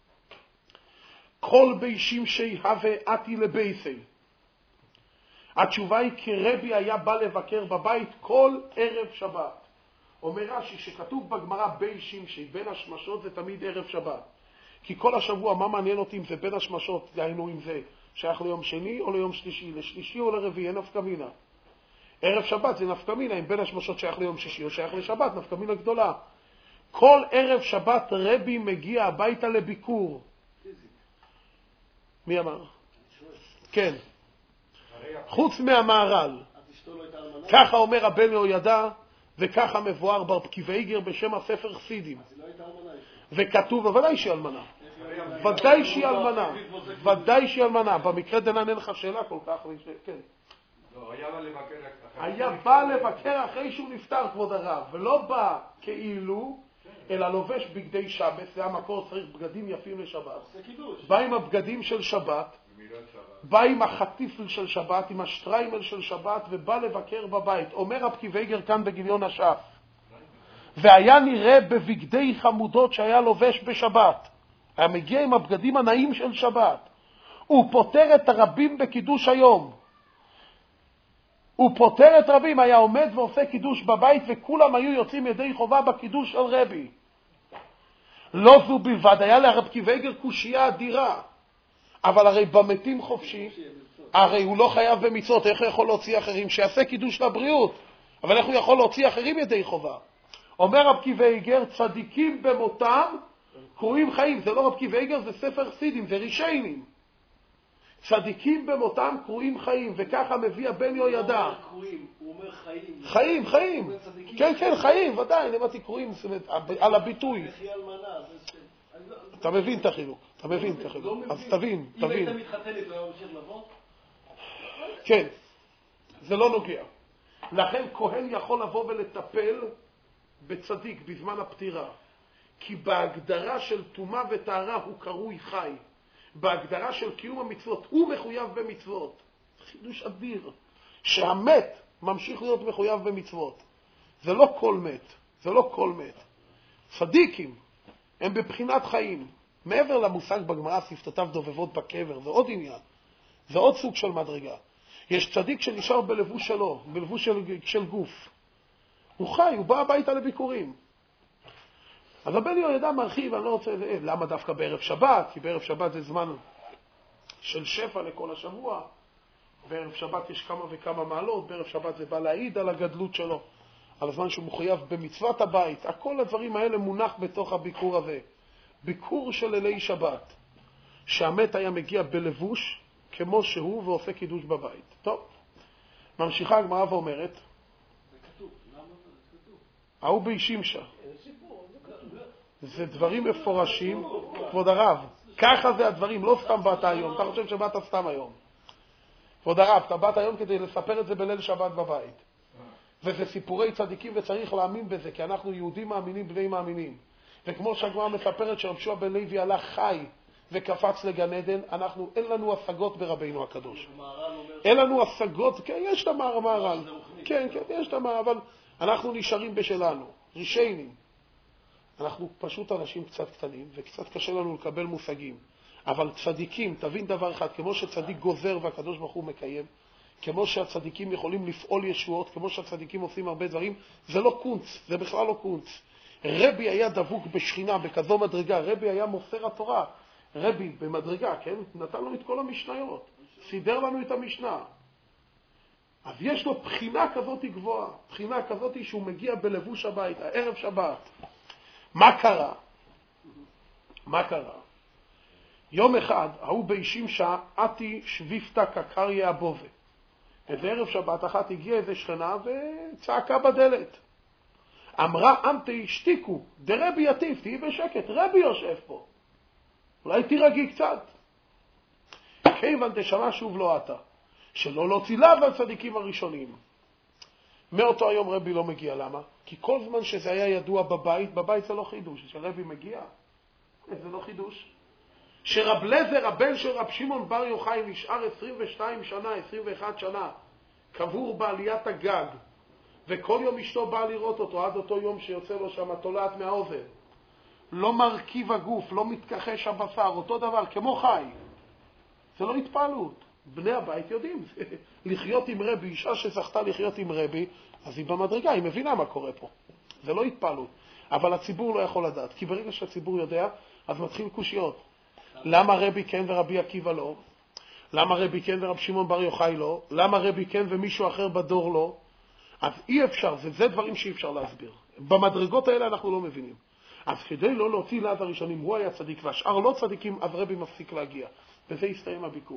Speaker 1: כל בי שמשי הווה אתי לבייסי. התשובה היא כי רבי היה בא לבקר בבית כל ערב שבת. אומר רש"י שכתוב בגמרא בי שמשי, בין השמשות זה תמיד ערב שבת. כי כל השבוע מה מעניין אותי אם זה בין השמשות, דהיינו אם זה שייך ליום שני או ליום שלישי, לשלישי או לרביעי, אין נפקא מינה. ערב שבת זה נפקא מינה, אם בין השמשות שייך ליום שישי או שייך לשבת, נפקא מינה גדולה. כל ערב שבת רבי מגיע הביתה לביקור. מי אמר? כן. חוץ מהמהר"ל.
Speaker 2: אז אשתו לא הייתה אלמנה?
Speaker 1: ככה אומר רבנו יהוידע, וככה מבואר בר פקיעי איגר בשם הספר חסידים.
Speaker 2: אז היא לא הייתה אלמנה.
Speaker 1: וכתוב, בוודאי שהיא אלמנה. ודאי שהיא אלמנה. ודאי שהיא אלמנה. במקרה דנן אין לך שאלה כל כך. כן.
Speaker 4: לא, היה לה לבקר
Speaker 1: היה בא לבקר אחרי שהוא נפטר, כבוד הרב, ולא בא כאילו, אלא לובש בגדי שבת, זה המקור, צריך בגדים יפים לשבת. בא עם הבגדים של שבת, בא עם החטיפל של שבת, עם השטריימל של שבת, ובא לבקר בבית. אומר רב פקיעי איגר כאן בגיליון הש"ף, והיה נראה בבגדי חמודות שהיה לובש בשבת. היה מגיע עם הבגדים הנאים של שבת. הוא פותר את הרבים בקידוש היום. הוא פותר את רבים, היה עומד ועושה קידוש בבית, וכולם היו יוצאים ידי חובה בקידוש של רבי. לא זו בלבד, היה לרב פקיעי איגר קושייה אדירה. אבל הרי במתים חופשי, הרי הוא לא חייב במצוות, איך הוא יכול להוציא אחרים? שיעשה קידוש לבריאות, אבל איך הוא יכול להוציא אחרים ידי חובה? אומר רב פקיעי איגר, צדיקים במותם קרויים חיים. זה לא רב פקיעי איגר, זה ספר חסידים, זה רישיינים. צדיקים במותם קרויים חיים, וככה מביא הבן יהוידע.
Speaker 2: הוא אומר חיים.
Speaker 1: חיים, חיים. כן, כן, חיים, ודאי, אני אמרתי קרויים, על הביטוי.
Speaker 2: איך היא אלמנה?
Speaker 1: אתה מבין את החילוק, אתה מבין את החילוק. אז תבין,
Speaker 2: אם
Speaker 1: תבין.
Speaker 2: היית מתחתנת, לא היה ממשיך לבוא?
Speaker 1: כן, זה לא נוגע. לכן כהן יכול לבוא ולטפל בצדיק בזמן הפטירה. כי בהגדרה של טומאה וטהרה הוא קרוי חי. בהגדרה של קיום המצוות הוא מחויב במצוות. חידוש אדיר. שהמת ממשיך להיות מחויב במצוות. זה לא כל מת. זה לא כל מת. צדיקים הם בבחינת חיים. מעבר למושג בגמרא, שפתותיו דובבות בקבר, זה עוד עניין. זה עוד סוג של מדרגה. יש צדיק שנשאר בלבוש שלו, בלבוש של גוף. הוא חי, הוא בא הביתה לביקורים. אז הבן יהוידע מרחיב, אני לא רוצה... למה דווקא בערב שבת? כי בערב שבת זה זמן של שפע לכל השבוע. בערב שבת יש כמה וכמה מעלות, בערב שבת זה בא להעיד על הגדלות שלו, על הזמן שהוא מחויב במצוות הבית. כל הדברים האלה מונח בתוך הביקור הזה. ביקור של לילי שבת, שהמת היה מגיע בלבוש כמו שהוא ועושה קידוש בבית. טוב, ממשיכה הגמרא ואומרת, ההוא בישימשה. זה דברים מפורשים, כבוד הרב. ככה זה הדברים, לא סתם באת היום. אתה חושב שבאת סתם היום. כבוד הרב, אתה באת היום כדי לספר את זה בליל שבת בבית. וזה סיפורי צדיקים וצריך להאמין בזה, כי אנחנו יהודים מאמינים בני מאמינים. וכמו שהגמרא מספרת שרב יהושע בן לוי הלך חי וקפץ לגן עדן, אין לנו השגות ברבינו הקדוש. אין לנו השגות, כן, יש את המהר"ל. כן, כן, יש את המהר"ל, אבל אנחנו נשארים בשלנו, רישיינים. אנחנו פשוט אנשים קצת קטנים, וקצת קשה לנו לקבל מושגים. אבל צדיקים, תבין דבר אחד, כמו שצדיק גוזר והקדוש ברוך הוא מקיים, כמו שהצדיקים יכולים לפעול ישועות, כמו שהצדיקים עושים הרבה דברים, זה לא קונץ, זה בכלל לא קונץ. רבי היה דבוק בשכינה, בכזו מדרגה, רבי היה מוסר התורה. רבי במדרגה, כן? נתן לנו את כל המשניות, סידר לנו את המשנה. אז יש לו בחינה כזאת גבוהה, בחינה כזאת שהוא מגיע בלבוש הבית, הערב שבת. מה קרה? מה קרה? יום אחד, ההוא בישימשה, עתי שביפתא קקריה הבובה. איזה ערב שבת אחת הגיעה איזה שכנה וצעקה בדלת. אמרה, אמתי, שתיקו, דרבי יטיף, תהי בשקט, רבי יושב פה. אולי תירגעי קצת. כיוון תשמע שוב לא אתה, שלא להוציא לאו על צדיקים הראשונים. מאותו היום רבי לא מגיע, למה? כי כל זמן שזה היה ידוע בבית זה לא חידוש. שרבי מגיע, זה לא חידוש. שרב לזר, הבן של רב שמעון בר יוחאי, נשאר 22 שנה, 21 שנה, קבור בעליית הגג, וכל יום אשתו באה לראות אותו, עד אותו יום שיוצא לו שם תולעת מהאוזן. לא מרכיב הגוף, לא מתכחש הבשר, אותו דבר, כמו חי. זה לא התפעלות. בני הבית יודעים, לחיות עם רבי, אישה שזכתה לחיות עם רבי, אז היא במדרגה, היא מבינה מה קורה פה. זה לא התפעלות. אבל הציבור לא יכול לדעת, כי ברגע שהציבור יודע, אז מתחיל קושיות. למה רבי כן ורבי עקיבא לא? למה רבי כן ורב שמעון בר יוחאי לא? למה רבי כן ומישהו אחר בדור לא? אז אי אפשר, זה דברים שאי אפשר להסביר. במדרגות האלה אנחנו לא מבינים. אז כדי לא להוציא לעד הראשונים, הוא היה צדיק והשאר לא צדיקים, אז רבי מפסיק להגיע. וזה הסתיים הביקור.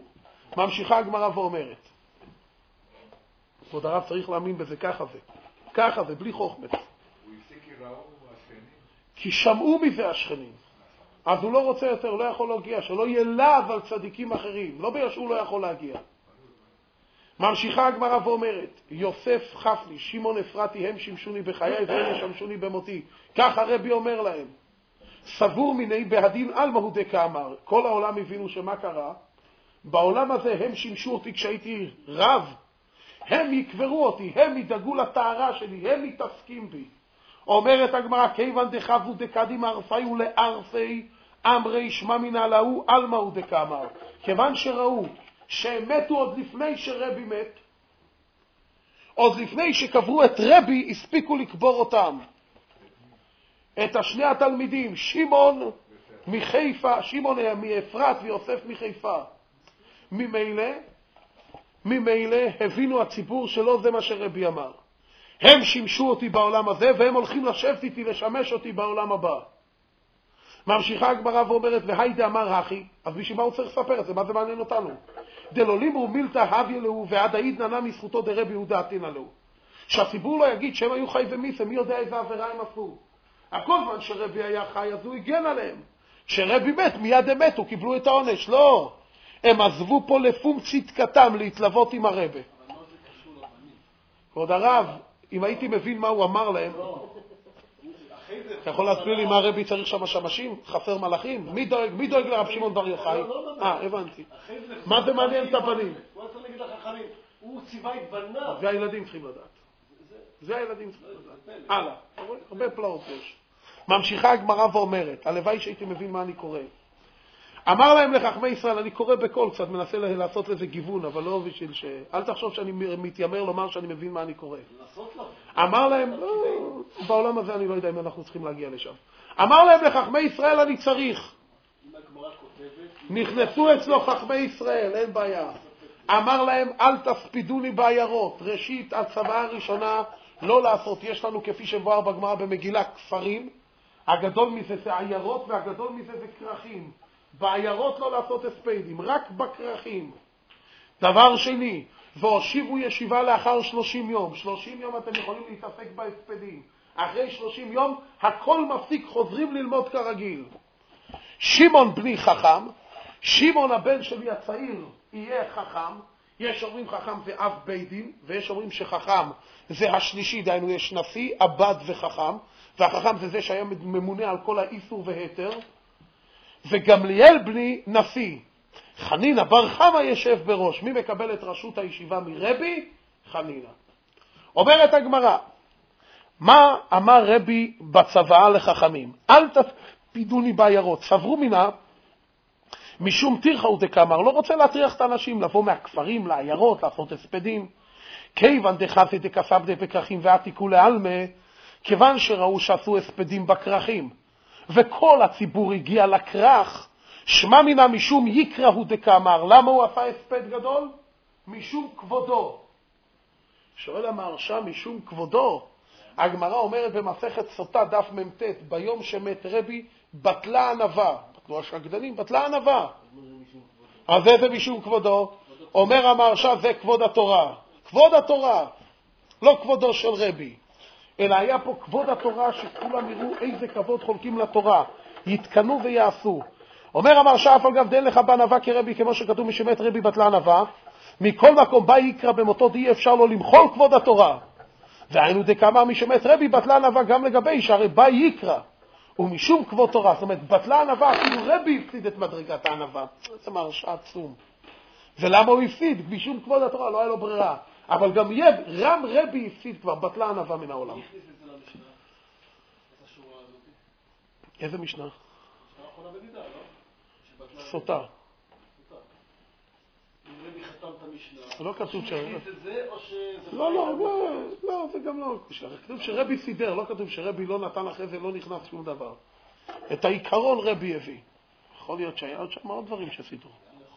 Speaker 1: ממשיכה הגמרא ואומרת, כבוד הרב צריך להאמין בזה, ככה זה, בלי חוכמת.
Speaker 4: הוא הפסיק כי ראו השכנים.
Speaker 1: כי שמעו מזה השכנים. אז הוא לא רוצה יותר, לא יכול להגיע, שלא יהיה להב על צדיקים אחרים, לא בגלל שהוא לא יכול להגיע. ממשיכה הגמרא ואומרת, יוסף חפלי, שמעון אפרתי, הם שימשוני בחיי והם ישמשוני במותי. כך הרבי אומר להם. סבור מיני בהדין על מהודי כאמר. כל העולם הבינו שמה קרה? בעולם הזה הם שימשו אותי כשהייתי רב. הם יקברו אותי, הם ידאגו לטהרה שלי, הם מתעסקים בי. אומרת הגמרא, כיוון דחבו דקדים ערפי ולערפי אמרי שמע מן עלהו על מהודי כאמר. כיוון שראו שהם מתו עוד לפני שרבי מת, עוד לפני שקברו את רבי, הספיקו לקבור אותם. את השני התלמידים, שמעון מחיפה, שמעון מאפרת ויוסף מחיפה. ממילא הבינו הציבור שלא זה מה שרבי אמר. הם שימשו אותי בעולם הזה, והם הולכים לשבת איתי, לשמש אותי בעולם הבא. ממשיכה הגמרא ואומרת, והי דאמר אחי, אז בשביל מה הוא צריך לספר את זה? מה זה מעניין אותנו? דלולימו מילתא הביא לו, ועד העיד ננה מזכותו דרבי יהודה עתינא לו. שהציבור לא יגיד שהם היו חי ומיסה, מי יודע איזה עבירה הם עשו. הכל זמן שרבי היה חי, אז הוא הגן עליהם. כשרבי מת, מיד הם מתו, קיבלו את העונש. לא, הם עזבו פה לפום צדקתם להתלוות עם הרבי.
Speaker 2: אבל מה זה קשור לבנים?
Speaker 1: כבוד הרב, אם הייתי מבין מה הוא אמר להם, אתה יכול להסביר לי מה הרבי צריך שם שמשים? חסר מלאכים? מי דואג לרב שמעון בר יוחאי? הבנתי. מה זה מעניין את הבנים?
Speaker 2: הוא היה צריך להגיד לחכמים, הוא ציווה את בניו.
Speaker 1: זה הילדים צריכים לדעת. זה הילדים צריכים לדעת. הלאה, הרבה פלאות יש. ממשיכה הגמרא ואומרת, הלוואי שהייתי מבין מה אני קורא. אמר להם לחכמי ישראל, אני קורא בקול קצת, מנסה לעשות לזה גיוון, אבל לא בשביל ש... אל תחשוב שאני מתיימר לומר שאני מבין מה אני קורא. אמר להם, בעולם הזה אני לא יודע אם אנחנו צריכים להגיע לשם. אמר להם לחכמי ישראל, אני צריך. נכנסו אצלו חכמי ישראל, אין בעיה. אמר להם, אל תספידוני בעיירות. ראשית, הצוואה הראשונה, לא לעשות. יש לנו, כפי שבוער בגמרא במגילה, כפרים. הגדול מזה זה עיירות, והגדול מזה זה כרכים. בעיירות לא לעשות הספדים, רק בכרכים. דבר שני, והושיבו ישיבה לאחר 30 יום. 30 יום אתם יכולים להתעסק בהספדים. אחרי 30 יום, הכל מפסיק, חוזרים ללמוד כרגיל. שמעון בני חכם, שמעון הבן שלי הצעיר יהיה חכם. יש אומרים חכם זה אב בית דין, ויש אומרים שחכם זה השלישי, דהיינו יש נשיא, עבד וחכם, והחכם זה שהיה ממונה על כל האיסור והיתר. וגמליאל בני נשיא. חנינה בר חמא ישב בראש. מי מקבל את ראשות הישיבה מרבי? חנינה. אומרת הגמרא, מה אמר רבי בצוואה לחכמים? אל תספידוני בעיירות. סברו מינה משום תירחאו דקאמר, לא רוצה להטריח את האנשים לבוא מהכפרים לעיירות, לעשות הספדים. כיוון דחסי דקסבדי בכרכים ועתיקו לעלמה, כיוון שראו שעשו הספדים בכרכים, וכל הציבור הגיע לכרך, שמע מינה משום יקראו דקאמר. למה הוא עשה הספד גדול? משום כבודו. שואל המהרש"א, משום כבודו. הגמרא אומרת במסכת סוטה דף מ"ט, ביום שמת רבי בטלה ענווה. בטלו השקדנים, בטלה ענווה. אז זה משום כבודו. אומר המהרש"א, זה כבוד התורה. כבוד התורה, לא כבודו של רבי. אלא היה פה כבוד התורה, שכולם יראו איזה כבוד חולקים לתורה, יתקנו ויעשו. אומר המהרש"א, אף על גב דין לך בענווה כרבי, כמו שכתוב משמת רבי בטלה ענווה, מכל מקום בא יקרא במותו די אפשר לו למחול כבוד התורה. והיינו דקאמר משמת רבי בטלה ענווה גם לגבי, שהרי בא יקרא, ומשום כבוד תורה, זאת אומרת בטלה ענווה, אפילו רבי הפסיד את מדרגת הענווה. זה מהרש"א עצום. ולמה הוא הפסיד? משום כבוד התורה, לא היה לו ברירה. אבל גם רם רבי הפסיד כבר, בטלה ענווה מן העולם. איזה משנה? סוטה.
Speaker 2: רבי חתם את המשנה.
Speaker 1: לא כתוב שרבי...
Speaker 2: זה או שזה...
Speaker 1: לא, זה גם לא. כתוב שרבי סידר, לא כתוב שרבי לא נתן אחרי זה, לא נכנס שום דבר. את העיקרון רבי הביא. יכול להיות שהיה עוד שם עוד דברים שסידרו.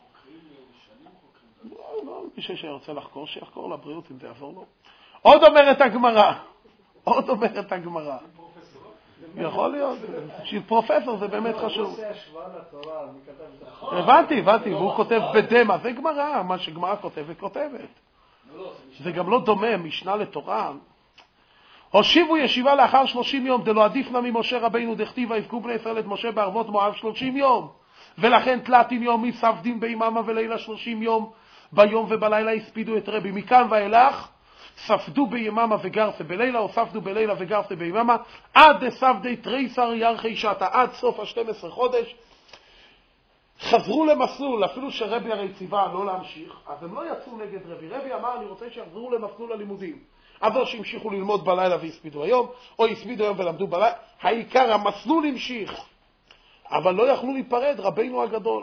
Speaker 1: לא, מי שרוצה לחקור, שיחקור לבריאות אם זה יעבור לו. עוד אומרת הגמרא. יכול להיות. בשביל פרופסור זה באמת חשוב.
Speaker 3: הוא עושה השוואה לתורה, מי כתב את זה?
Speaker 1: הבנתי, והוא כותב בדמה, זה גמרא, מה שגמרא כותבת. זה גם לא דומה, משנה לתורה. הושיבו ישיבה לאחר 30 יום, דלא עדיפנה ממשה רבינו דכתיב ויבכו בני ישראל את משה בערבות מואב 30 יום. ולכן תלתין יומי ספדין ביממה ולילה 30 יום, ביום ובלילה הספידו את רבי. מכאן ואילך ספדו ביממה וגרסה בלילה, או ספדו בלילה וגרסה ביממה, עד דספדי תריסר ירחי שתה, עד סוף ה-12 חודש. חזרו למסלול, אפילו שרבי הרי ציווה לא להמשיך, אז הם לא יצאו נגד רבי. רבי אמר, אני רוצה שיחזרו למסלול הלימודים. אז או שהמשיכו ללמוד בלילה והספידו היום, או הספידו היום ולמדו בלילה. העיקר, המסלול המשיך. אבל לא יכלו להיפרד, רבינו הגדול.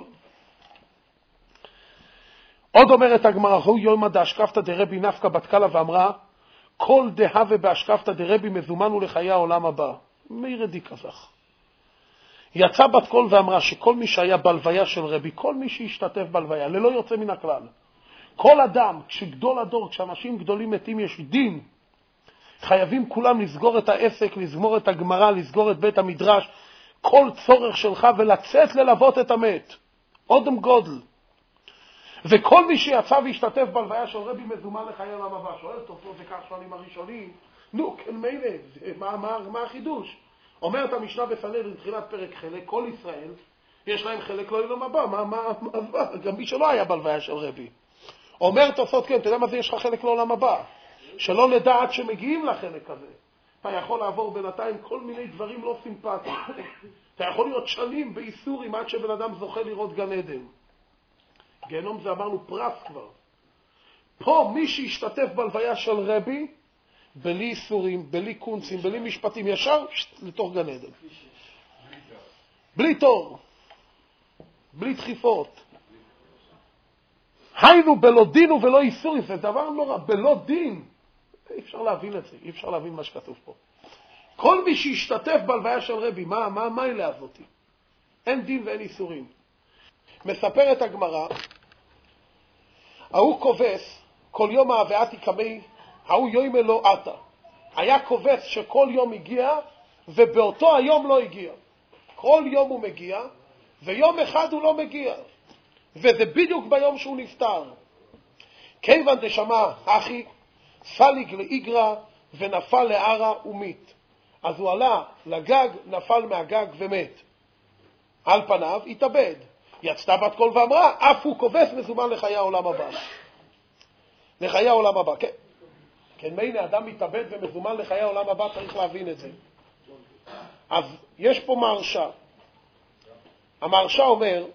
Speaker 1: עוד אומרת הגמרא, הוא יומא דאשקפתא דרבי נפקא בת קלה ואמרה, כל דהווה באשקפתא דרבי מזומנו לחיי העולם הבא. מאיר די כזך. יצא בת קול ואמרה שכל מי שהיה בלוויה של רבי, כל מי שהשתתף בלוויה, ללא יוצא מן הכלל, כל אדם, כשגדול הדור, כשאנשים גדולים מתים יש דין, חייבים כולם לסגור את העסק, לסגור את הגמרא, לסגור את בית המדרש, כל צורך שלך ולצאת ללוות את המת. אודם גודל. וכל מי שיצא והשתתף בלוויה של רבי מזומן לחיי העולם הבא. שואל תופעות וכך שואלים הראשונים, נו, כן מילא, מה החידוש? אומרת המשנה בסנהדרין בתחילת פרק חלק, כל ישראל, יש להם חלק לא לעולם הבא, גם מי שלא היה בלוויה של רבי. אומר תופעות, כן, אתה יודע מה זה יש לך חלק לעולם הבא? שלא נדע עד שמגיעים לחלק הזה. אתה יכול לעבור בינתיים כל מיני דברים לא סימפטיים. אתה יכול להיות שנים באיסורים עד שבן אדם זוכה לראות גן עדן. גיהנום זה אמרנו פרס כבר. פה מי שהשתתף בלוויה של רבי, בלי איסורים, בלי קונצים, בלי משפטים, ישר לתוך גן עדן. בלי תור. בלי דחיפות. היינו בלא דין ובלא איסורים, זה דבר נורא, בלא דין. אי אפשר להבין את זה, אי אפשר להבין מה שכתוב פה. כל מי שהשתתף בלוויה של רבי, מה אלה הזאתי? אין דין ואין איסורים. מספרת הגמרא, ההוא כובס, כל יום ההבאתי כמי, ההוא יום אלו עתה. היה כובס שכל יום הגיע, ובאותו היום לא הגיע. כל יום הוא מגיע, ויום אחד הוא לא מגיע. וזה בדיוק ביום שהוא נפטר. כיוון דשמע אחי, פליג לאיגרא ונפל לערה ומת. אז הוא עלה לגג, נפל מהגג ומת. על פניו התאבד. יצתה בת קול ואמרה, אף הוא כובס מזומן לחיי העולם הבא. לחיי העולם הבא, כן. כן, מילא אדם מתאבד ומזומן לחיי העולם הבא, צריך להבין את זה. אז יש פה מרשה. המרשה אומר,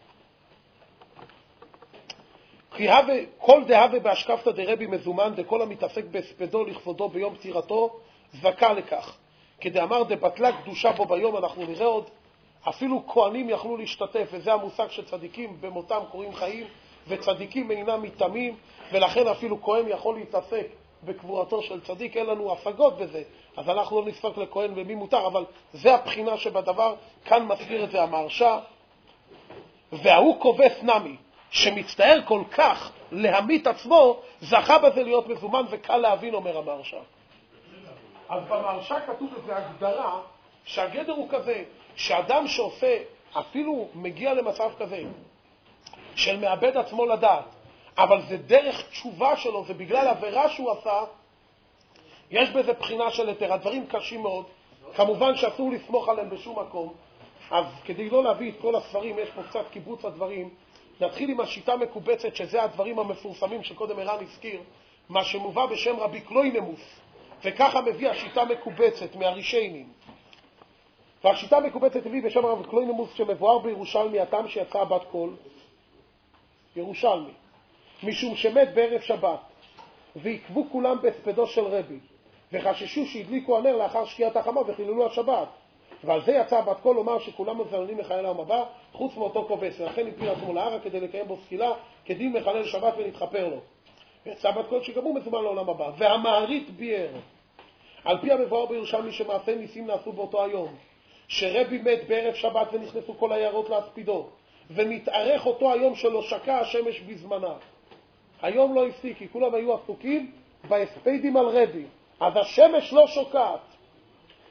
Speaker 1: כל דהווה בהשקפתא דרבי מזומן דכל המתעסק בהספדו לכבודו ביום פטירתו זכה לכך. כדאמר דבטלה קדושה בו ביום, אנחנו נראה עוד, אפילו כהנים יכלו להשתתף, וזה המושג שצדיקים במותם קוראים חיים, וצדיקים אינם מתאמים, ולכן אפילו כהן יכול להתעסק בקבורתו של צדיק, אין לנו השגות בזה, אז אנחנו לא נפסוק לכהן ומי מותר, אבל זה הבחינה שבדבר, כאן מסביר את זה המרשה. והוא כובס נמי, שמצטער כל כך להמית עצמו, זכה בזה להיות מזומן וקל להבין, אומר המרשה. אז במרשה כתוב איזו הגדרה, שהגדר הוא כזה, שאדם שעושה, אפילו מגיע למצב כזה, של מאבד עצמו לדעת, אבל זה דרך תשובה שלו, זה בגלל עבירה שהוא עשה, יש בזה בחינה של היתר. הדברים קשים מאוד, כמובן שאסור לסמוך עליהם בשום מקום, אז כדי לא להביא את כל הספרים, יש פה קצת קיבוץ הדברים, נתחיל עם השיטה מקובצת, שזה הדברים המפורסמים שקודם ערן הזכיר, מה שמובא בשם רבי קלוינמוס, וככה מביא השיטה מקובצת מהרישיינים. והשיטה מקובצת הביא בשם רבי קלוינמוס שמבואר בירושלמי, התם שיצא בת קול, ירושלמי, משום שמת בערב שבת, ועקבו כולם בהספדו של רבי, וחששו שהדליקו הנר לאחר שקיעת החמה וחיללו השבת. ועל זה יצא בת קול לומר שכולם מזללים לחיי העולם הבא, חוץ מאותו כובס, ולכן הפיל עצמו להרה כדי לקיים בו סקילה, כדין מחלל שבת ונתחפר לו. ויצא בת קול שגם הוא מזומן לעולם הבא. והמערית ביאר, על פי המבואר בירושלמי שמעשה ניסים נעשו באותו היום, שרבי מת בערב שבת ונכנסו כל היערות להספידו, ונתארך אותו היום שלא שקע השמש בזמנה. היום לא הפסיק, כי כולם היו עסוקים בהספדים על רבי, אז השמש לא שוקעת.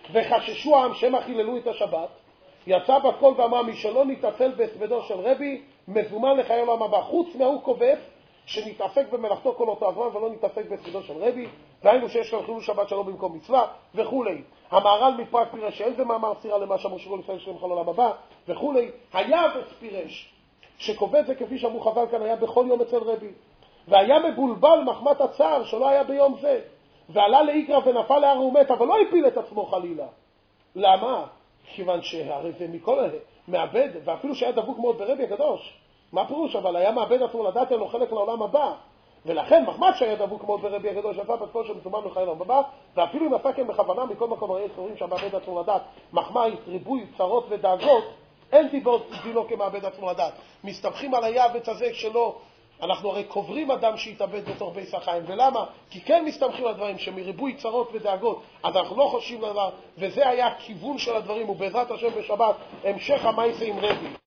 Speaker 1: וחששו העם שמא חיללו את השבת, יצא בקול ואמר מי שלא נתאפל בהספדו של רבי מזומן לחיי עולם הבא. חוץ מהוא קובף שנתאפק במלאכתו כל אותו הזמן ולא נתאפק בהספדו של רבי, והיינו שיש כאן חילול שבת שלא במקום מצווה וכולי. המהר"ל מפראג פירש שאין זה מאמר סתירה למה שאמרו שכל ישראל שלהם חל עולם הבא וכולי. היה ופירש שקובץ זה כפי שאמרו חבל כאן היה בכל יום אצל רבי, והיה מבולבל מחמת הצער שלא היה ביום זה, ועלה לאיקרא ונפל להר ומת, אבל לא הפיל את עצמו חלילה. למה? כיוון שהרי זה מכל מאבד, ואפילו שהיה דבוק מאוד ברבי הקדוש. מה פירוש? אבל היה מאבד עצמו לדעת אין לו חלק לעולם הבא. ולכן מחמד שהיה דבוק מאוד ברבי הקדוש, יצא בספו שמזומן לחיי עולם הבא, ואפילו אם עשה כן בכוונה מכל מקום הרי סורים שהמאבד עצמו לדעת, מחמד, ריבוי, צרות ודאגות, אין דינו כמאבד עצמו לדעת. מסתבכים על היעבץ הזה שלו, אנחנו הרי קוברים אדם שהתאבד בתוך בייס החיים. ולמה? כי כן מסתמכים על דברים שמריבוי צרות ודאגות, אז אנחנו לא חושבים לדבר, וזה היה הכיוון של הדברים, ובעזרת השם בשבת, המשך המייסה עם רבי.